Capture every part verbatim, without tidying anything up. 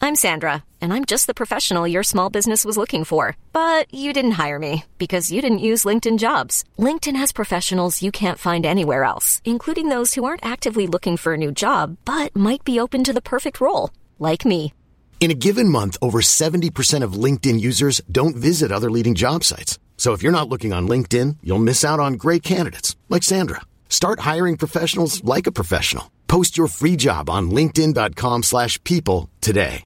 I'm Sandra, and I'm just the professional your small business was looking for. But you didn't hire me because you didn't use LinkedIn Jobs. LinkedIn has professionals you can't find anywhere else, including those who aren't actively looking for a new job, but might be open to the perfect role, like me. In a given month, over seventy percent of LinkedIn users don't visit other leading job sites. So if you're not looking on LinkedIn, you'll miss out on great candidates like Sandra. Start hiring professionals like a professional. Post your free job on linkedin.com slash people today.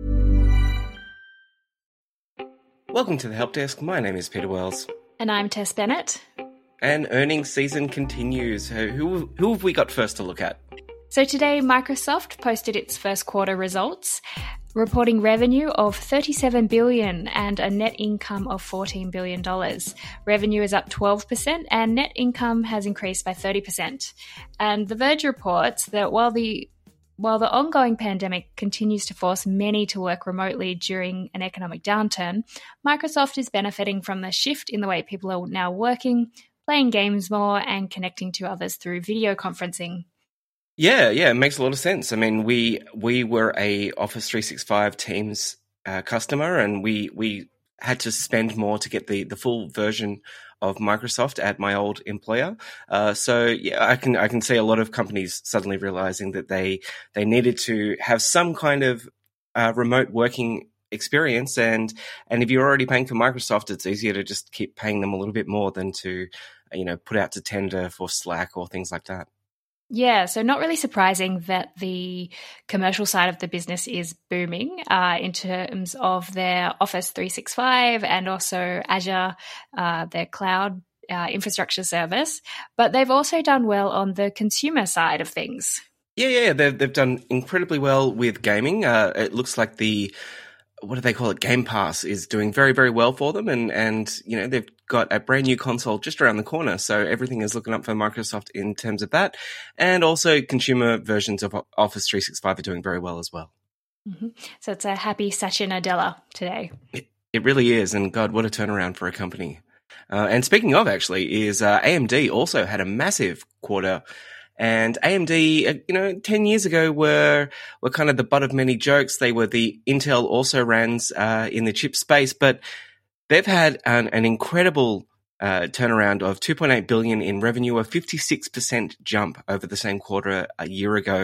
Welcome to the Help Desk. My name is Peter Wells. And I'm Tess Bennett. And earnings season continues. Who, who have we got first to look at? So today, Microsoft posted its first quarter results, reporting revenue of thirty-seven billion dollars and a net income of fourteen billion dollars. Revenue is up twelve percent and net income has increased by thirty percent. And The Verge reports that while the while the ongoing pandemic continues to force many to work remotely during an economic downturn, Microsoft is benefiting from the shift in the way people are now working, playing games more, and connecting to others through video conferencing. Yeah, yeah, it makes a lot of sense. I mean, we we were a Office three sixty-five Teams uh, customer, and we we had to spend more to get the, the full version of Microsoft at my old employer. Uh, so yeah, I can I can see a lot of companies suddenly realizing that they they needed to have some kind of uh, remote working experience, and and if you're already paying for Microsoft, it's easier to just keep paying them a little bit more than to you know put out to tender for Slack or things like that. Yeah, so not really surprising that the commercial side of the business is booming uh, in terms of their Office three sixty-five and also Azure, uh, their cloud uh, infrastructure service. But they've also done well on the consumer side of things. Yeah, yeah, they've, they've done incredibly well with gaming. Uh, it looks like the what do they call it? Game Pass is doing very, very well for them. And, and, you know, they've got a brand new console just around the corner. So everything is looking up for Microsoft in terms of that. And also consumer versions of Office three sixty-five are doing very well as well. Mm-hmm. So it's a happy Satya Nadella today. It, it really is. And God, what a turnaround for a company. Uh, and speaking of actually is uh, A M D also had a massive quarter. And A M D, you know, ten years ago were were kind of the butt of many jokes. They were the Intel also-rans uh, in the chip space, but they've had an, an incredible uh, turnaround of two point eight billion dollars in revenue, a fifty-six percent jump over the same quarter a year ago.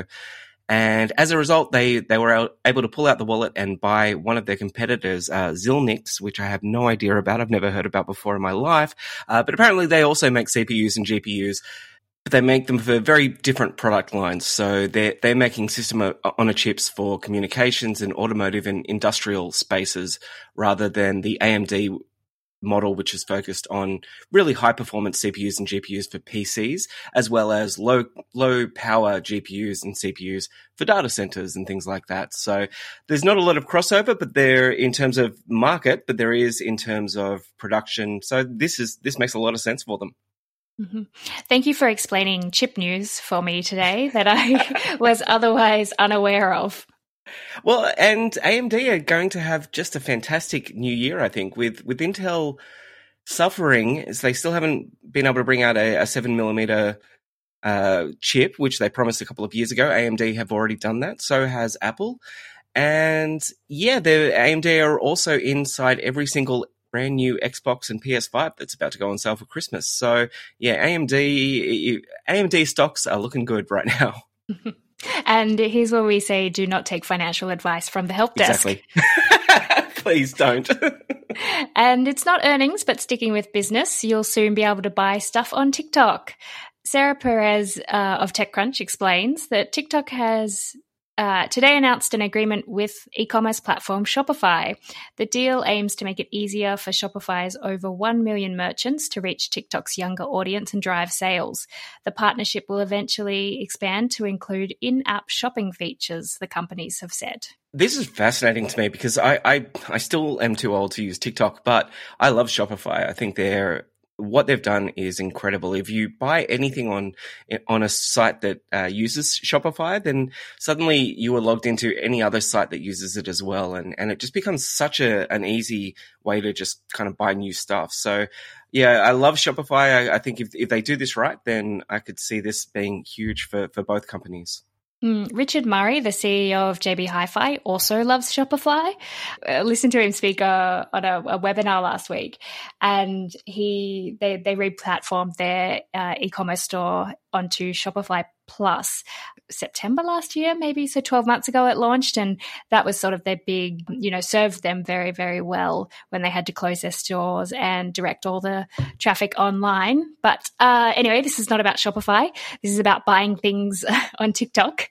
And as a result, they, they were able to pull out the wallet and buy one of their competitors, uh, Xilinx, which I have no idea about. I've never heard about before in my life. Uh, but apparently they also make C P Us and G P Us. But they make them for very different product lines. So they're, they're making system on a chips for communications and automotive and industrial spaces rather than the A M D model, which is focused on really high performance C P Us and G P Us for P Cs, as well as low, low power G P Us and C P Us for data centers and things like that. So there's not a lot of crossover, but there in terms of market, but there is in terms of production. So this is, this makes a lot of sense for them. Mm-hmm. Thank you for explaining chip news for me today that I was otherwise unaware of. Well, and A M D are going to have just a fantastic new year, I think, with, with Intel suffering as they still haven't been able to bring out a, a seven millimeter uh, chip, which they promised a couple of years ago. A M D have already done that. So has Apple. And yeah, the A M D are also inside every single brand new Xbox and P S five that's about to go on sale for Christmas. So yeah, A M D A M D stocks are looking good right now. And here's where we say do not take financial advice from the help desk. Exactly. Please don't. And it's not earnings, but sticking with business, you'll soon be able to buy stuff on TikTok. Sarah Perez uh, of TechCrunch explains that TikTok has Uh, today announced an agreement with e-commerce platform Shopify. The deal aims to make it easier for Shopify's over one million merchants to reach TikTok's younger audience and drive sales. The partnership will eventually expand to include in-app shopping features, the companies have said. This is fascinating to me because I, I, I still am too old to use TikTok, but I love Shopify. I think they're what they've done is incredible. If you buy anything on on a site that uh, uses Shopify, then suddenly you are logged into any other site that uses it as well, and and it just becomes such a an easy way to just kind of buy new stuff. So, yeah, I love Shopify. I, I think if if they do this right, then I could see this being huge for for both companies. Mm, Richard Murray, the C E O of J B Hi-Fi, also loves Shopify. I listened to him speak uh, on a, a webinar last week, and he they they re-platformed their uh, e-commerce store onto Shopify Plus September last year, maybe. So twelve months ago it launched, and that was sort of their big, you know, served them very, very well when they had to close their stores and direct all the traffic online. But uh, anyway, this is not about Shopify. This is about buying things on TikTok.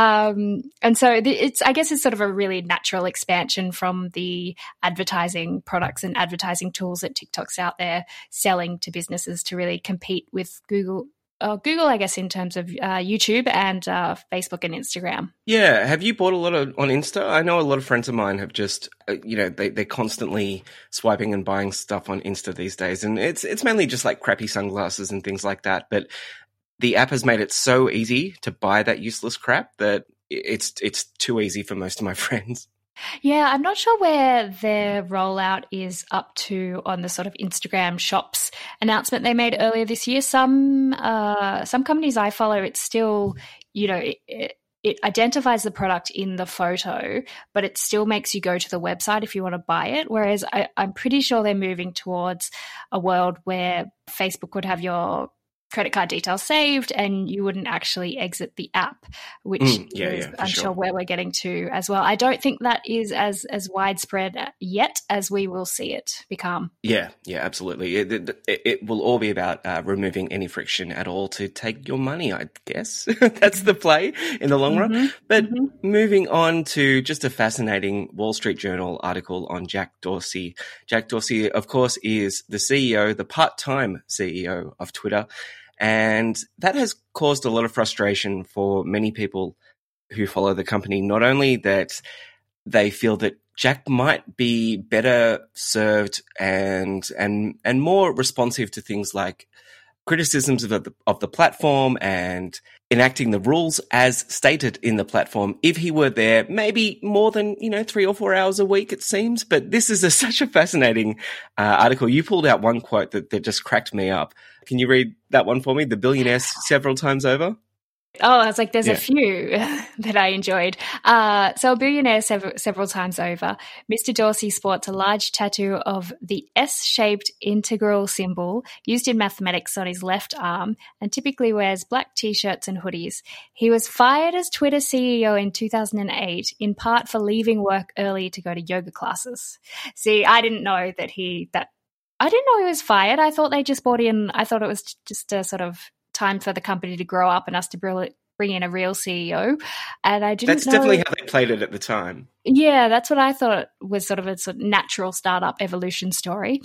Um, and so it's, I guess it's sort of a really natural expansion from the advertising products and advertising tools that TikTok's out there selling to businesses to really compete with Google. Uh, Google, I guess, in terms of uh, YouTube and uh, Facebook and Instagram. Yeah. Have you bought a lot of, on Insta? I know a lot of friends of mine have just, uh, you know, they, they're constantly swiping and buying stuff on Insta these days. And it's it's mainly just like crappy sunglasses and things like that. But the app has made it so easy to buy that useless crap that it's it's too easy for most of my friends. Yeah, I'm not sure where their rollout is up to on the sort of Instagram shops announcement they made earlier this year. Some uh, some companies I follow, it's still, you know, it, it, it identifies the product in the photo, but it still makes you go to the website if you want to buy it. Whereas I, I'm pretty sure they're moving towards a world where Facebook would have your credit card details saved and you wouldn't actually exit the app, which mm, yeah, is, yeah, I'm sure. sure where we're getting to as well. I don't think that is as as widespread yet as we will see it become. Yeah, yeah, absolutely. It, it, it will all be about uh, removing any friction at all to take your money, I guess. That's the play in the long Mm-hmm. run. But Mm-hmm. moving on to just a fascinating Wall Street Journal article on Jack Dorsey. Jack Dorsey, of course, is the C E O, the part-time C E O of Twitter. And that has caused a lot of frustration for many people who follow the company. Not only that they feel that Jack might be better served and and and more responsive to things like criticisms of the, of the platform and enacting the rules as stated in the platform if he were there maybe more than, you know, three or four hours a week, it seems. But this is a, such a fascinating uh, article. You pulled out one quote that, that just cracked me up. Can you read that one for me? The billionaire several times over? Oh, I was like, there's Yeah. a few that I enjoyed. Uh, so a billionaire several, several times over, Mister Dorsey sports a large tattoo of the S-shaped integral symbol used in mathematics on his left arm and typically wears black T-shirts and hoodies. He was fired as Twitter C E O in two thousand eight, in part for leaving work early to go to yoga classes. See, I didn't know that he, that, I didn't know he was fired. I thought they just brought in, I thought it was just a sort of time for the company to grow up and us to bring in a real C E O. And I didn't That's know. definitely how they played it at the time. Yeah, that's what I thought was sort of a sort of natural startup evolution story.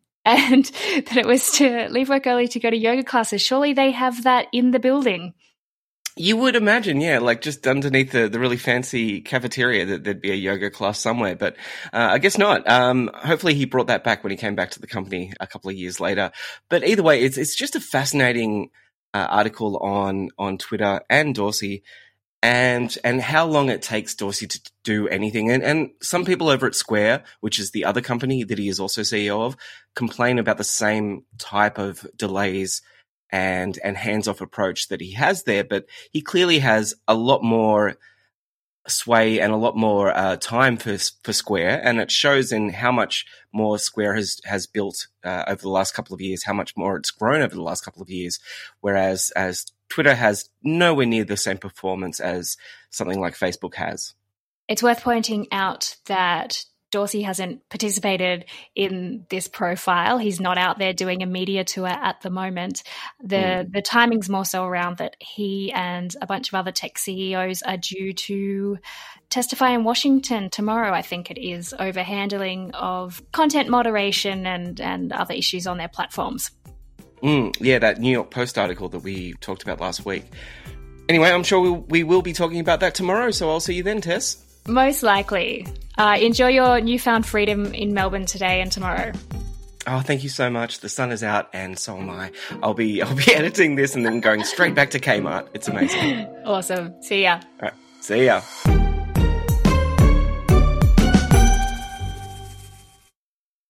And that it was to leave work early to go to yoga classes. Surely they have that in the building. You would imagine, yeah, like just underneath the, the really fancy cafeteria that there'd be a yoga class somewhere, but uh, I guess not. Um, hopefully he brought that back when he came back to the company a couple of years later. But either way, it's it's just a fascinating uh, article on on Twitter and Dorsey and and how long it takes Dorsey to do anything. And, and some people over at Square, which is the other company that he is also C E O of, complain about the same type of delays and and hands-off approach that he has there, but he clearly has a lot more sway and a lot more uh, time for for Square, and it shows in how much more Square has has built uh, over the last couple of years, how much more it's grown over the last couple of years, whereas as Twitter has nowhere near the same performance as something like Facebook has. It's worth pointing out that Dorsey hasn't participated in this profile. He's not out there doing a media tour at the moment. The mm. the timing's more so around that he and a bunch of other tech C E Os are due to testify in Washington tomorrow, I think it is, over handling of content moderation and, and other issues on their platforms. Mm, yeah, that New York Post article that we talked about last week. Anyway, I'm sure we'll, we will be talking about that tomorrow, so I'll see you then, Tess. Most likely. Uh, enjoy your newfound freedom in Melbourne today and tomorrow. Oh, thank you so much. The sun is out and so am I. I'll be I'll be editing this and then going straight back to Kmart. It's amazing. Awesome. See ya. All right. See ya.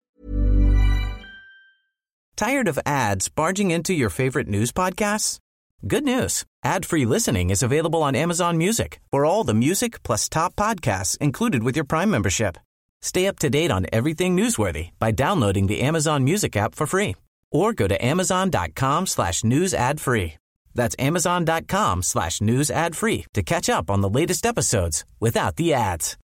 Tired of ads barging into your favorite news podcasts? Good news. Ad-free listening is available on Amazon Music for all the music plus top podcasts included with your Prime membership. Stay up to date on everything newsworthy by downloading the Amazon Music app for free or go to amazon.com slash news ad free. That's amazon.com slash news ad free to catch up on the latest episodes without the ads.